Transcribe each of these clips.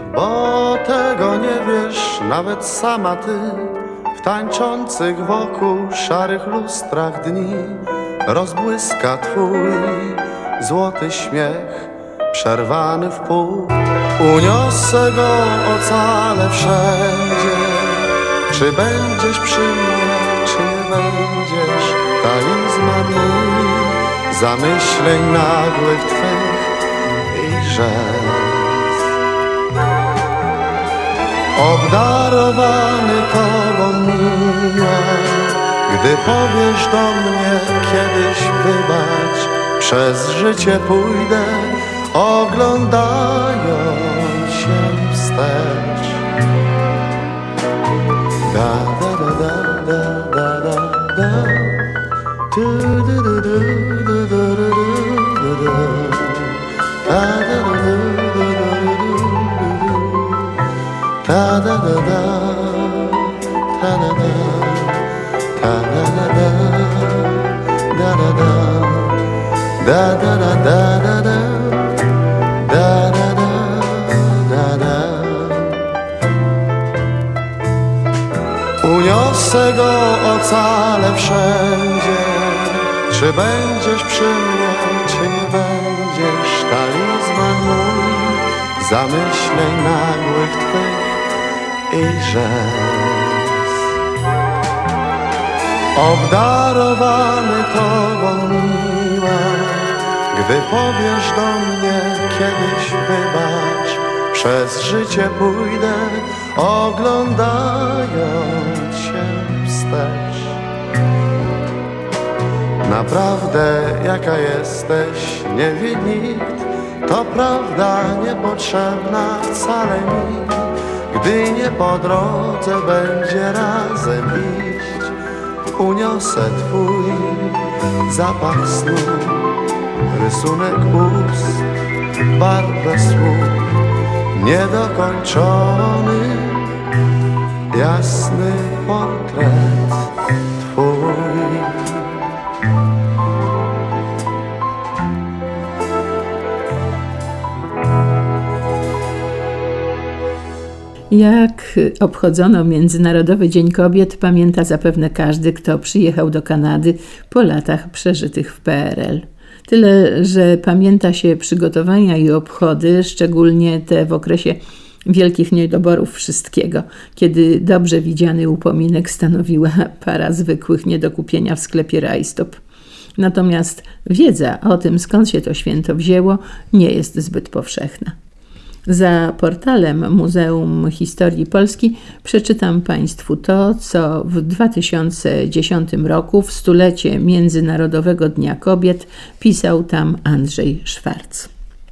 bo tego nie wiesz nawet sama ty. W tańczących wokół szarych lustrach dni rozbłyska twój złoty śmiech, przerwany w pół. Uniosę go, ocalę wszędzie. Czy będziesz przy mnie, czy nie będziesz? Talizman mój zamyśleń nagłych twych i żez. Obdarowany tobą miła, gdy powiesz do mnie kiedyś wybacz, przez życie pójdę, oglądając się wstecz. Da da da da da da da, tu du du du du du du du du, da da da du du du du, da da da da, da da da, da da da da, da da da, da da da da da da. Uniosę go, ocalę wszędzie. Czy będziesz przy mnie, czy nie będziesz? Talizman mój zamyśleń nagłych twych i żez. Obdarowany tobą miła, gdy powiesz do mnie kiedyś wybacz, przez życie pójdę, oglądając się wstecz. Naprawdę jaka jesteś, nie wie nikt, to prawda niepotrzebna wcale mi. Gdy nie po drodze będzie razem iść, uniosę twój zapach snu, rysunek ust, barwę słów, niedokończony, jasny portret twój. Jak obchodzono Międzynarodowy Dzień Kobiet, pamięta zapewne każdy, kto przyjechał do Kanady po latach przeżytych w PRL. Tyle, że pamięta się przygotowania i obchody, szczególnie te w okresie wielkich niedoborów wszystkiego, kiedy dobrze widziany upominek stanowiła para zwykłych nie do kupienia w sklepie Rajstop. Natomiast wiedza o tym, skąd się to święto wzięło, nie jest zbyt powszechna. Za portalem Muzeum Historii Polski przeczytam Państwu to, co w 2010 roku, w stulecie Międzynarodowego Dnia Kobiet, pisał tam Andrzej Szwarc.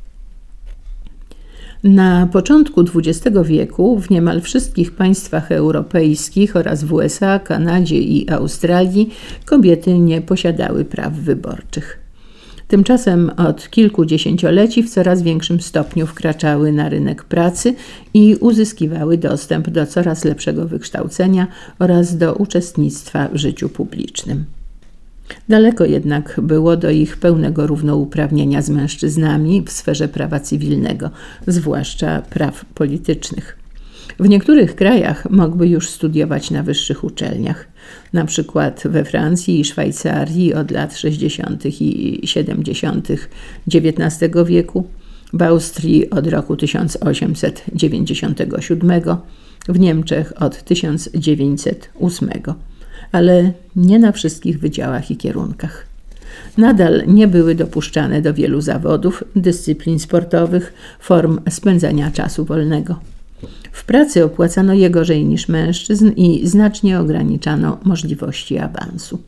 Na początku XX wieku w niemal wszystkich państwach europejskich oraz w USA, Kanadzie i Australii kobiety nie posiadały praw wyborczych. Tymczasem od kilku dziesięcioleci w coraz większym stopniu wkraczały na rynek pracy i uzyskiwały dostęp do coraz lepszego wykształcenia oraz do uczestnictwa w życiu publicznym. Daleko jednak było do ich pełnego równouprawnienia z mężczyznami w sferze prawa cywilnego, zwłaszcza praw politycznych. W niektórych krajach mogły już studiować na wyższych uczelniach, na przykład we Francji i Szwajcarii od lat 60. i 70. XIX wieku, w Austrii od roku 1897, w Niemczech od 1908, ale nie na wszystkich wydziałach i kierunkach. Nadal nie były dopuszczane do wielu zawodów, dyscyplin sportowych, form spędzania czasu wolnego. W pracy opłacano je gorzej niż mężczyzn i znacznie ograniczano możliwości awansu.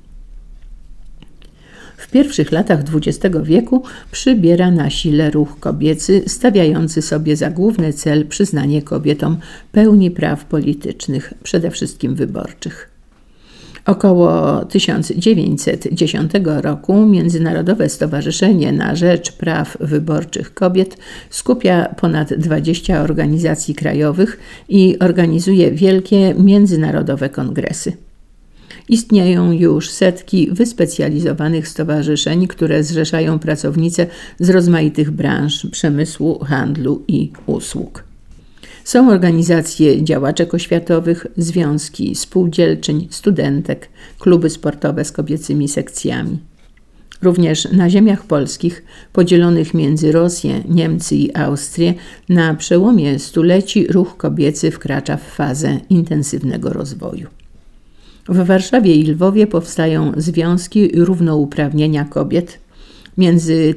W pierwszych latach XX wieku przybiera na sile ruch kobiecy, stawiający sobie za główny cel przyznanie kobietom pełni praw politycznych, przede wszystkim wyborczych. Około 1910 roku Międzynarodowe Stowarzyszenie na Rzecz Praw Wyborczych Kobiet skupia ponad 20 organizacji krajowych i organizuje wielkie międzynarodowe kongresy. Istnieją już setki wyspecjalizowanych stowarzyszeń, które zrzeszają pracownice z rozmaitych branż przemysłu, handlu i usług. Są organizacje działaczek oświatowych, związki spółdzielczyń, studentek, kluby sportowe z kobiecymi sekcjami. Również na ziemiach polskich, podzielonych między Rosję, Niemcy i Austrię, na przełomie stuleci ruch kobiecy wkracza w fazę intensywnego rozwoju. W Warszawie i Lwowie powstają związki równouprawnienia kobiet. Między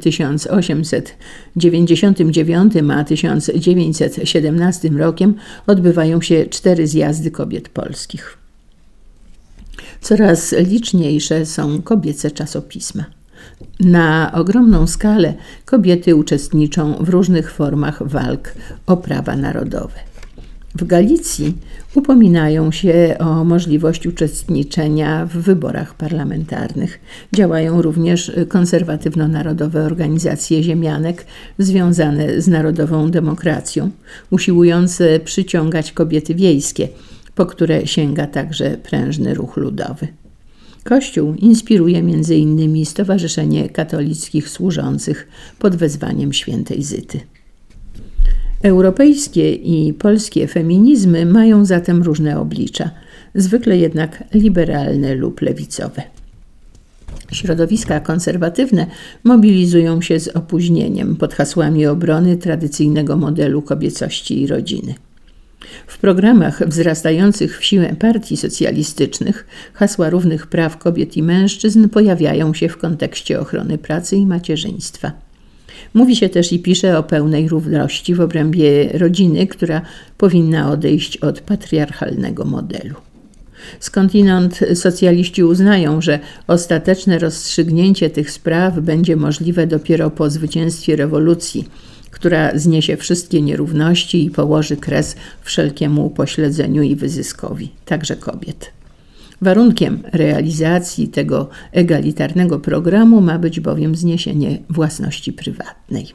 1899 a 1917 rokiem odbywają się 4 zjazdy kobiet polskich. Coraz liczniejsze są kobiece czasopisma. Na ogromną skalę kobiety uczestniczą w różnych formach walk o prawa narodowe. W Galicji upominają się o możliwość uczestniczenia w wyborach parlamentarnych. Działają również konserwatywno-narodowe organizacje ziemianek związane z narodową demokracją, usiłujące przyciągać kobiety wiejskie, po które sięga także prężny ruch ludowy. Kościół inspiruje m.in. Stowarzyszenie Katolickich Służących pod wezwaniem świętej Zyty. Europejskie i polskie feminizmy mają zatem różne oblicza, zwykle jednak liberalne lub lewicowe. Środowiska konserwatywne mobilizują się z opóźnieniem pod hasłami obrony tradycyjnego modelu kobiecości i rodziny. W programach wzrastających w siłę partii socjalistycznych hasła równych praw kobiet i mężczyzn pojawiają się w kontekście ochrony pracy i macierzyństwa. Mówi się też i pisze o pełnej równości w obrębie rodziny, która powinna odejść od patriarchalnego modelu. Skądinąd socjaliści uznają, że ostateczne rozstrzygnięcie tych spraw będzie możliwe dopiero po zwycięstwie rewolucji, która zniesie wszystkie nierówności i położy kres wszelkiemu upośledzeniu i wyzyskowi, także kobiet. Warunkiem realizacji tego egalitarnego programu ma być bowiem zniesienie własności prywatnej.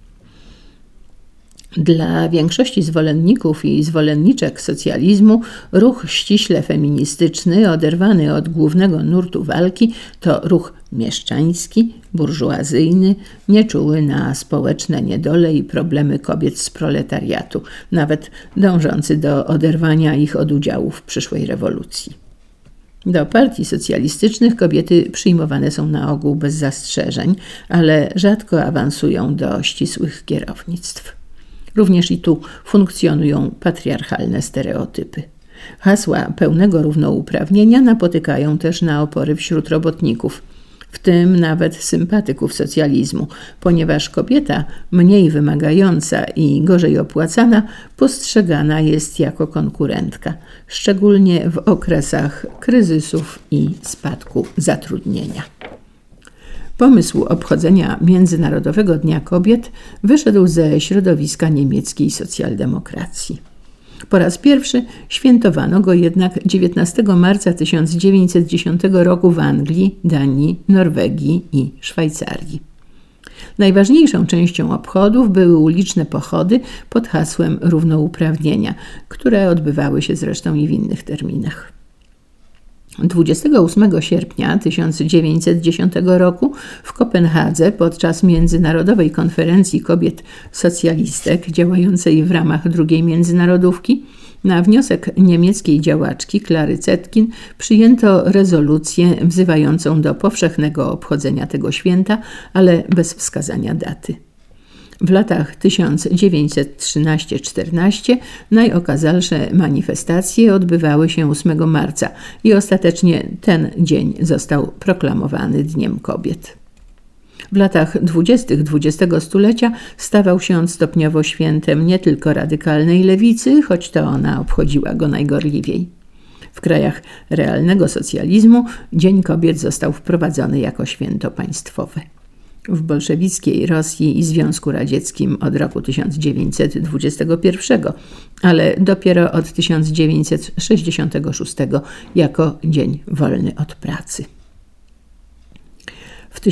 Dla większości zwolenników i zwolenniczek socjalizmu ruch ściśle feministyczny, oderwany od głównego nurtu walki, to ruch mieszczański, burżuazyjny, nieczuły na społeczne niedole i problemy kobiet z proletariatu, nawet dążący do oderwania ich od udziału w przyszłej rewolucji. Do partii socjalistycznych kobiety przyjmowane są na ogół bez zastrzeżeń, ale rzadko awansują do ścisłych kierownictw. Również i tu funkcjonują patriarchalne stereotypy. Hasła pełnego równouprawnienia napotykają też na opory wśród robotników, w tym nawet sympatyków socjalizmu, ponieważ kobieta mniej wymagająca i gorzej opłacana postrzegana jest jako konkurentka, szczególnie w okresach kryzysów i spadku zatrudnienia. Pomysł obchodzenia Międzynarodowego Dnia Kobiet wyszedł ze środowiska niemieckiej socjaldemokracji. Po raz pierwszy świętowano go jednak 19 marca 1910 roku w Anglii, Danii, Norwegii i Szwajcarii. Najważniejszą częścią obchodów były uliczne pochody pod hasłem równouprawnienia, które odbywały się zresztą i w innych terminach. 28 sierpnia 1910 roku w Kopenhadze podczas Międzynarodowej Konferencji Kobiet Socjalistek działającej w ramach II międzynarodówki na wniosek niemieckiej działaczki Klary Zetkin przyjęto rezolucję wzywającą do powszechnego obchodzenia tego święta, ale bez wskazania daty. W latach 1913-14 najokazalsze manifestacje odbywały się 8 marca i ostatecznie ten dzień został proklamowany Dniem Kobiet. W latach 20. XX stulecia stawał się on stopniowo świętem nie tylko radykalnej lewicy, choć to ona obchodziła go najgorliwiej. W krajach realnego socjalizmu Dzień Kobiet został wprowadzony jako święto państwowe. W bolszewickiej Rosji i Związku Radzieckim od roku 1921, ale dopiero od 1966 jako Dzień Wolny od Pracy. W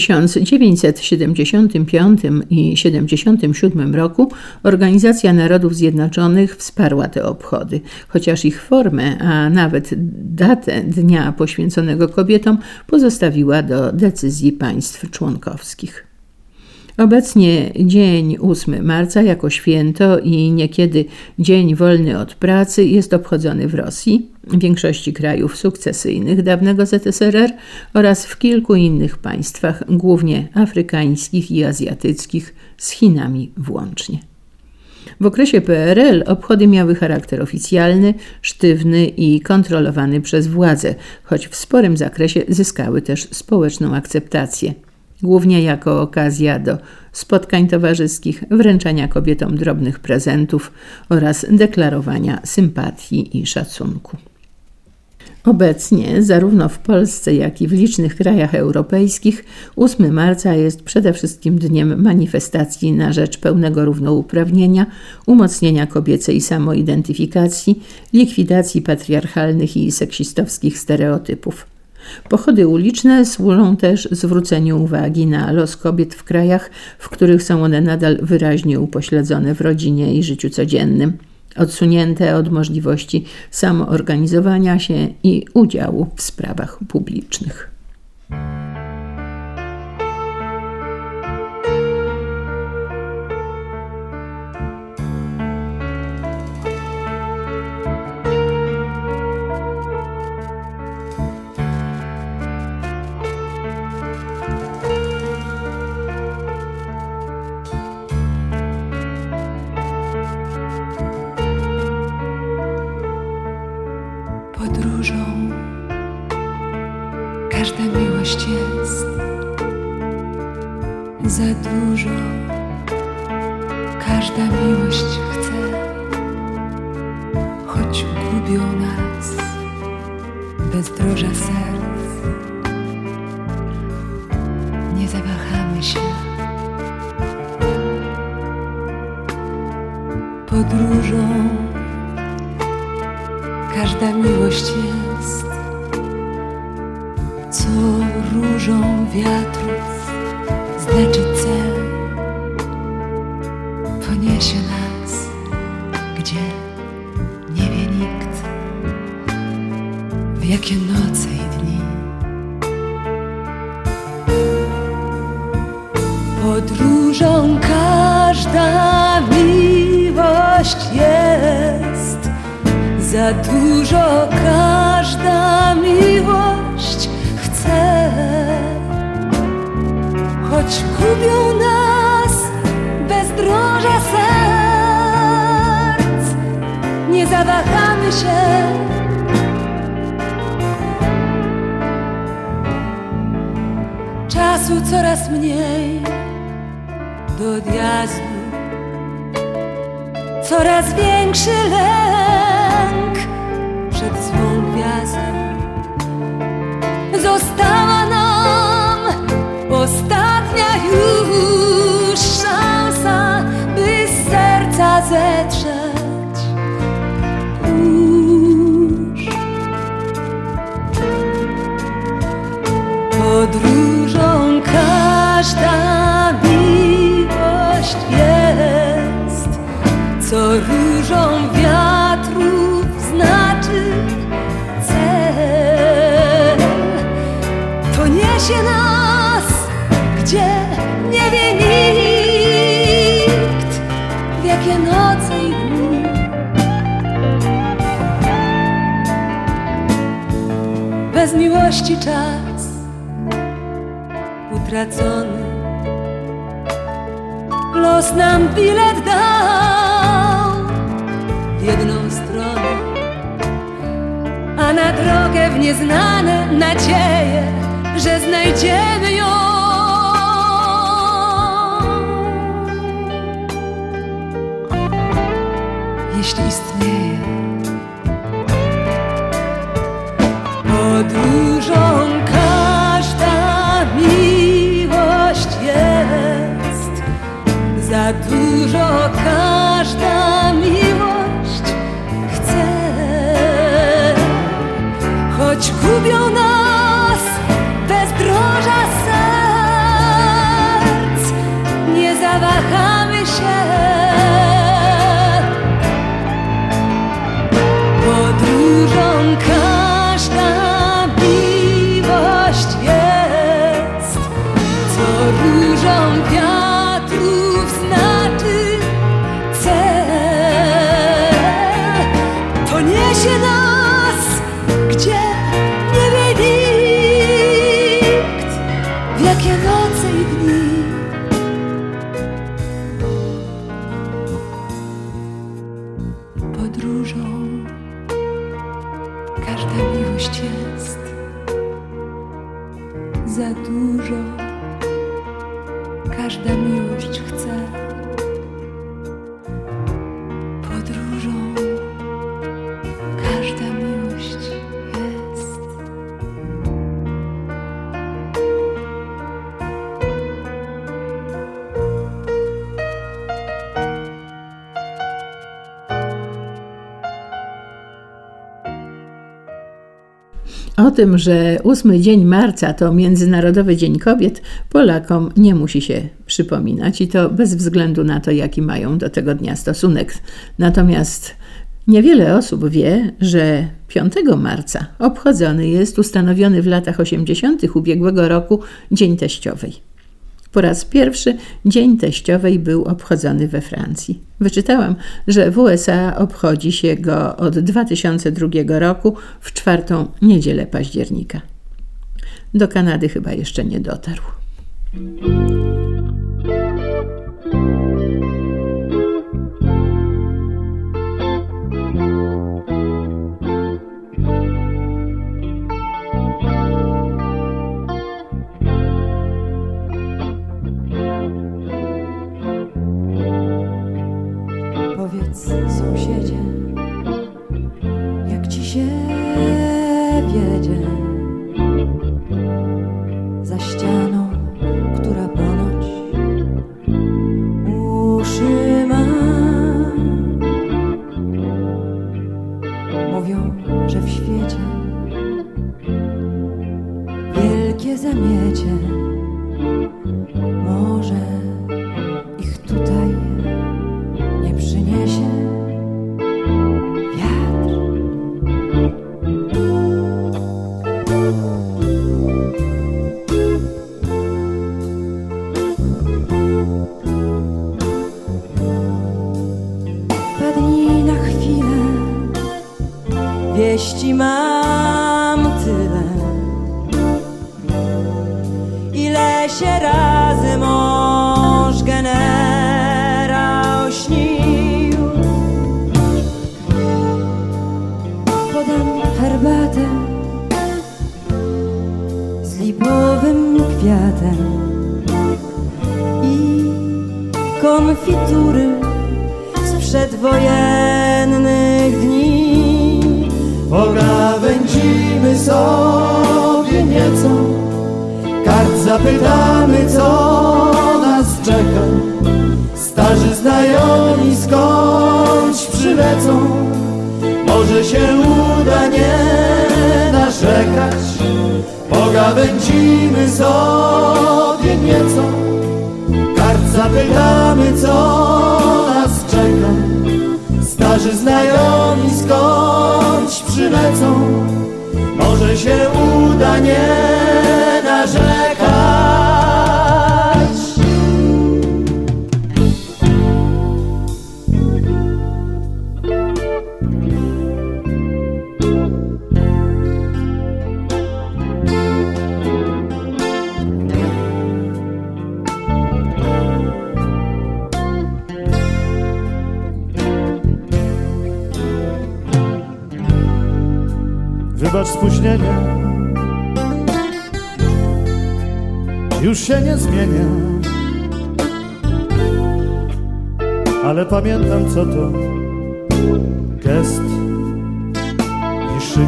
1975 i 1977 roku Organizacja Narodów Zjednoczonych wsparła te obchody, chociaż ich formę, a nawet datę dnia poświęconego kobietom pozostawiła do decyzji państw członkowskich. Obecnie dzień 8 marca jako święto i niekiedy dzień wolny od pracy jest obchodzony w Rosji, w większości krajów sukcesyjnych dawnego ZSRR oraz w kilku innych państwach, głównie afrykańskich i azjatyckich, z Chinami włącznie. W okresie PRL obchody miały charakter oficjalny, sztywny i kontrolowany przez władze, choć w sporym zakresie zyskały też społeczną akceptację. Głównie jako okazja do spotkań towarzyskich, wręczania kobietom drobnych prezentów oraz deklarowania sympatii i szacunku. Obecnie, zarówno w Polsce, jak i w licznych krajach europejskich, 8 marca jest przede wszystkim dniem manifestacji na rzecz pełnego równouprawnienia, umocnienia kobiecej samoidentyfikacji, likwidacji patriarchalnych i seksistowskich stereotypów. Pochody uliczne służą też zwróceniu uwagi na los kobiet w krajach, w których są one nadal wyraźnie upośledzone w rodzinie i życiu codziennym, odsunięte od możliwości samoorganizowania się i udziału w sprawach publicznych. Podróżą każda miłość jest za dużo, każda miłość chce, choć gubią nas bezdroża serc. Nie zawahamy się podróżą. Każda miłość jest, co różą wiatrów znaczy cel. Poniesie nas, gdzie nie wie nikt, w jakie noce i dni. Podróżą każda miłość jest za dużo, każda miłość chce, choć gubią nas bezdroża serc. Nie zawahamy się czasu coraz mniej do odjazdu, coraz większy lęk przed złą gwiazdą. Została nam ostatnia już szansa, by z serca zetrzeć kurz. Podróżą każda miłość jest, co różą wiatrów znaczy cel. Poniesie nas, gdzie nie wie nikt, w jakie noce i dni. Bez miłości czas utracony, los nam bilet dał w jedną stronę, a na drogę w nieznane nadzieję, że znajdziemy ją. Jeśli istnieje. Podróżą każda miłość jest, za dużo każda miłość chce, choć gubią nas bezdroża serc. Nie zawahamy się podróżą każda miłość jest, co różą wiatr podróżą. Każda miłość jest za dużo. Każda miłość chce podróżą. Każda miłość jest. O tym, że 8 dzień marca to Międzynarodowy Dzień Kobiet, Polakom nie musi się przypominać i to bez względu na to, jaki mają do tego dnia stosunek. Natomiast niewiele osób wie, że 5 marca obchodzony jest ustanowiony w latach 80. ubiegłego roku Dzień Teściowej. Po raz pierwszy Dzień Teściowej był obchodzony we Francji. Wyczytałam, że w USA obchodzi się go od 2002 roku w 4. niedzielę października. Do Kanady chyba jeszcze nie dotarł. Powiedz, sąsiedzie, jak ci się wiedzie za ścianą, która ponoć uszy ma. Mówią, że w świecie wielkie zamiecie, może ich tutaj nie przyniesie wiatr. Wpadnij na chwilę, wieści mam tyle, ile się razy mąż generał śnił. Podam herbatę z lipowym kwiatem i konfitury z przedwojennych dni. Pogawędzimy sobie nieco, kart zapytamy, co nas czeka. Starzy znajomi skądś przylecą, może się uda nie narzekać. Pogawędzimy sobie nieco, kart zapytamy, co nas czeka. Starzy znajomi skądś przylecą, może się uda nie narzekać. Wybacz spóźnienie, już się nie zmienia, ale pamiętam, co to gest i szyk.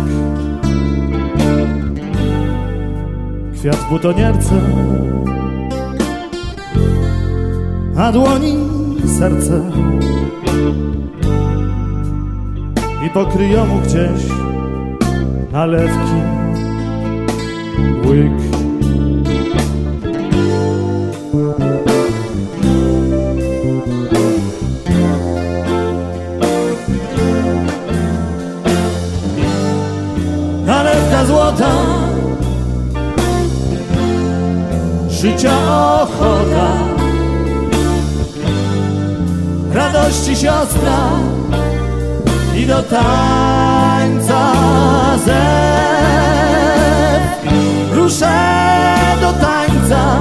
Kwiat w butonierce, a dłoni serce i po kryjomu gdzieś nalewki, łyk. Nalewka złota, życia ochota, radości siostra i do tańca zew. Ruszę do tańca,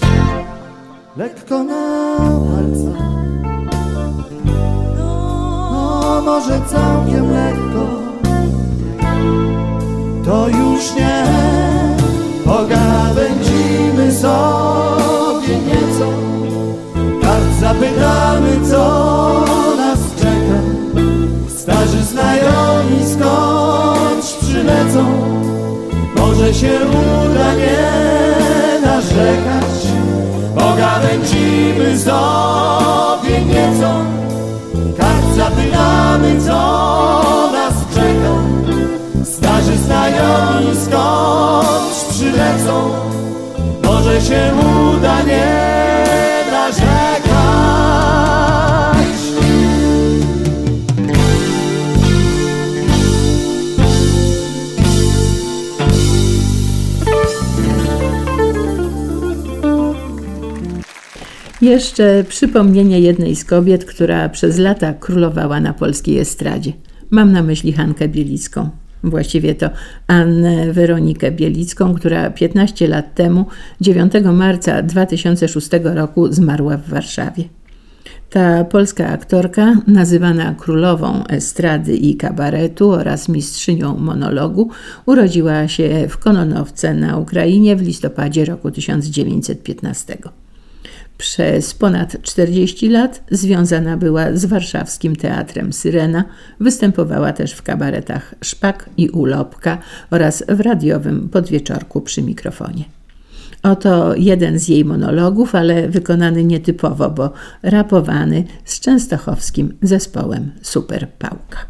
lekko na palcach, może całkiem lekko, to już nie. Pogawędzimy sobie nieco, tak zapytamy, co nas czeka. Starzy znajomi skądś przylecą, może się uda nie narzekać. Pogawędzimy sobie nieco, tak zapytamy, co nas czeka. Starzy znajomi skądś przylecą, może się uda nie narzekać. Jeszcze przypomnienie jednej z kobiet, która przez lata królowała na polskiej estradzie. Mam na myśli Hankę Bielicką. Właściwie to Annę Weronikę Bielicką, która 15 lat temu, 9 marca 2006 roku zmarła w Warszawie. Ta polska aktorka, nazywana królową estrady i kabaretu oraz mistrzynią monologu, urodziła się w Kononowce na Ukrainie w listopadzie roku 1915. Przez ponad 40 lat związana była z warszawskim teatrem Syrena, występowała też w kabaretach Szpak i Ulopka oraz w radiowym Podwieczorku przy mikrofonie. Oto jeden z jej monologów, ale wykonany nietypowo, bo rapowany z częstochowskim zespołem Super Pałka.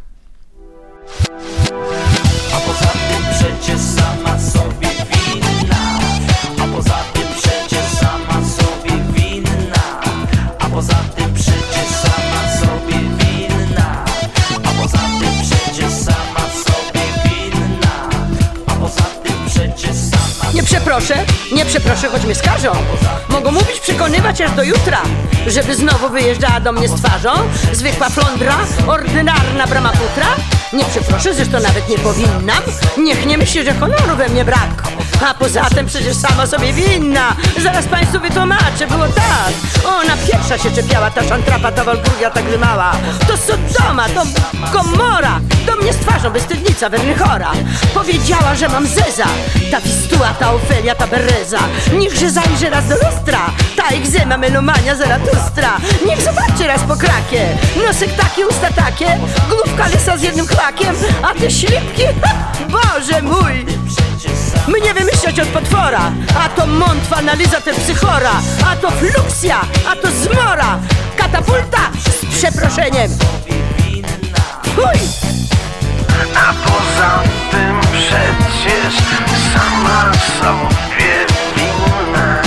A poza tym przecież sama sobie winna, a poza tym przecież sama sobie winna, a poza tym przecież sama sobie winna, a poza tym przecież sama sobie winna, a poza tym przecież sama. Nie przeproszę, choć mnie skarżą. Mogą mówić, przekonywać aż do jutra, żeby znowu wyjeżdżała do mnie z twarzą zwykła flądra, ordynarna brama futra. Nie przeproszę, zresztą nawet nie powinnam. Niech nie myśli, że honoru we mnie brak. A poza tym przecież sama sobie winna. Zaraz państwu wytłumaczę, było tak. Ona pierwsza się czepiała, ta szantrapa, ta walpurgia, ta grzymała. To Sodoma, to Gomora. Do mnie z twarzą, wystydnica, wernychora. Powiedziała, że mam zeza. Ta Wistuła, ta Ofelia, ta Bereza. Niechże zajrzy raz do lustra. Ta egzema, melomania, Zaratustra. Niech zobaczy raz po krakie. Nosek taki, usta takie, główka lysa z jednym klakiem. A te ślipki, Boże mój, mnie wymyślać od potwora. A to mątwa, analiza, te psychora. A to fluksja, a to zmora. Katapulta z przeproszeniem. Fuj! A poza tym przecież sama sobie winna,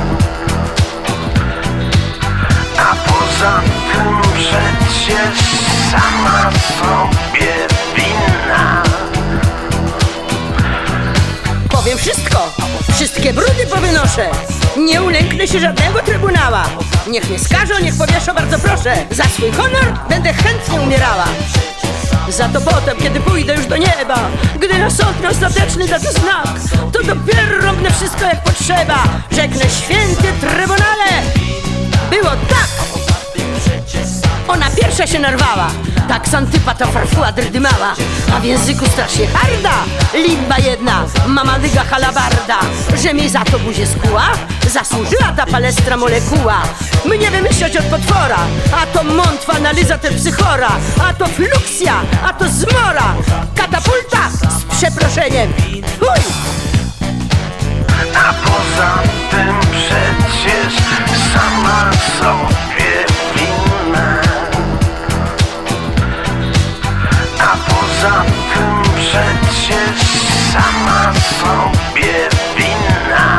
a poza tym przecież sama sobie winna. Powiem wszystko, wszystkie brudy powynoszę. Nie ulęknę się żadnego trybunała. Niech mnie skażą, niech powieszą, bardzo proszę. Za swój honor będę chętnie umierała. Za to potem, kiedy pójdę już do nieba, gdy na sąd ostateczny da to znak, to dopiero robię wszystko jak potrzeba. Rzeknę: święty trybunale, było tak. Ona pierwsza się narwała, tak santypata farfuła drydymała, a w języku strasznie harda. Limba jedna, mama dyga halabarda, że mi za to buzię skuła. Zasłużyła ta palestra molekuła. Mnie wymyślać od potwora. A to mątwa, analiza, te psychora. A to fluksja, a to zmora. Katapulta z przeproszeniem. Fuj! A poza tym przecież sama sobie winna, a poza tym przecież sama sobie winna.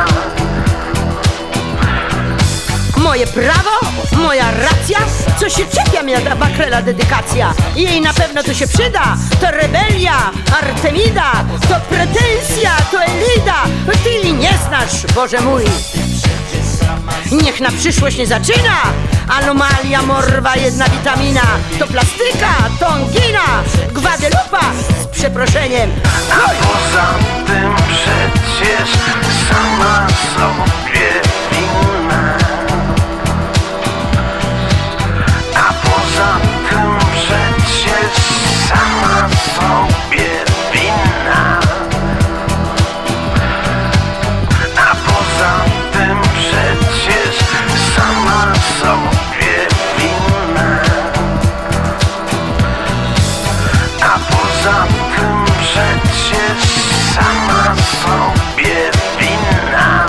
Moje prawo, moja racja, co się czepia mnie ta bakrela dedykacja. Jej na pewno to się przyda. To rebelia, Artemida, to pretensja, to Elida. Ty jej nie znasz, Boże mój. Niech na przyszłość nie zaczyna. Anomalia, morwa, jedna witamina. To plastyka, to angina, Gwadelupa z przeproszeniem. A poza tym przecież sama sobie winna, a poza tym przecież poza tym przecież sama sobie winna.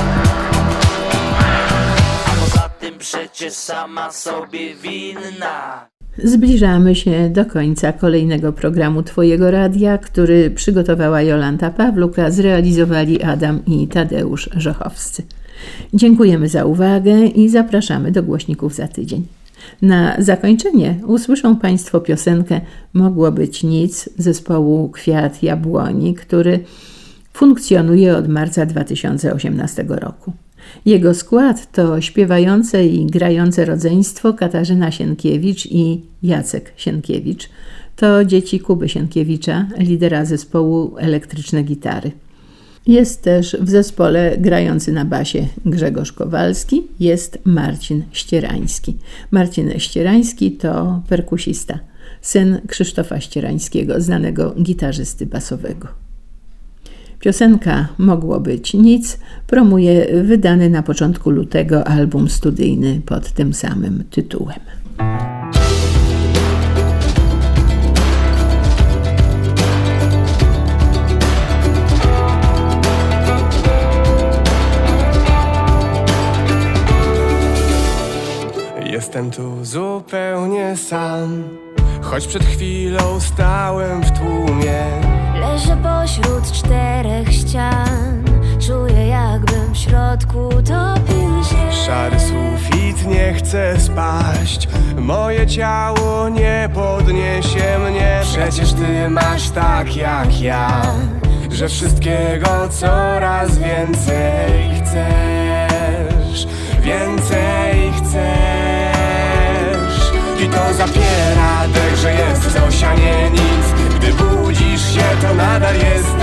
Poza tym przecież sama sobie winna. Zbliżamy się do końca kolejnego programu Twojego Radia, który przygotowała Jolanta Pawluk, a zrealizowali Adam i Tadeusz Żochowscy. Dziękujemy za uwagę i zapraszamy do głośników za tydzień. Na zakończenie usłyszą Państwo piosenkę Mogło być nic zespołu Kwiat Jabłoni, który funkcjonuje od marca 2018 roku. Jego skład to śpiewające i grające rodzeństwo Katarzyna Sienkiewicz i Jacek Sienkiewicz. To dzieci Kuby Sienkiewicza, lidera zespołu Elektryczne Gitary. Jest też w zespole grający na basie Grzegorz Kowalski, jest Marcin Ścierański. Marcin Ścierański to perkusista, syn Krzysztofa Ścierańskiego, znanego gitarzysty basowego. Piosenka Mogło być nic promuje wydany na początku lutego album studyjny pod tym samym tytułem. Jestem tu zupełnie sam, choć przed chwilą stałem w tłumie. Leżę pośród czterech ścian, czuję jakbym w środku topił się. Szary sufit nie chce spaść, moje ciało nie podniesie mnie. Przecież ty masz tak jak ja, że wszystkiego coraz więcej chcesz. Więcej chcesz. I to zapiera dech, że jest coś, a nie nic. Gdy budzisz się, to nadal jest